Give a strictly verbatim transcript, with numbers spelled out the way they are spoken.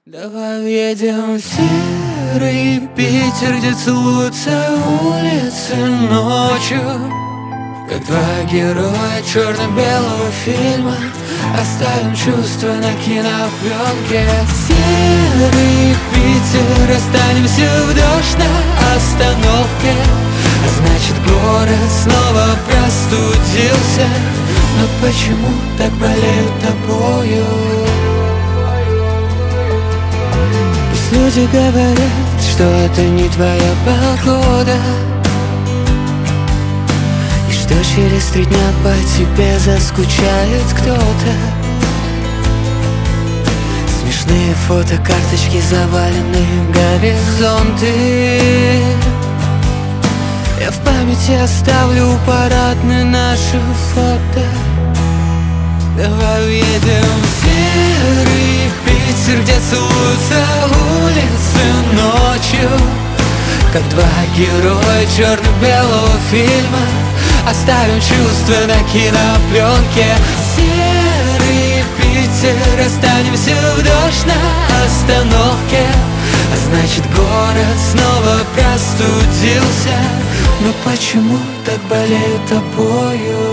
Давай уедем в серый Питер, где целуются улицы ночью, как два героя черно-белого фильма. Оставим чувства на кинопленке. Серый Питер, останемся в дождь на остановке. А значит, город снова простудился. Но почему так болеют тобою? Пусть люди говорят, что это не твоя погода, и что через три дня по тебе заскучает кто-то. Смешные фотокарточки, завалены горизонты. Я в памяти оставлю парадные наши фото. Давай уедем в серый Питер, где целуются улицы ночью, как два героя черно-белого фильма. Оставим чувства на кинопленке. Серый Питер, останемся в дождь на остановке. А значит, город снова простудился. Но почему так болеют тобою?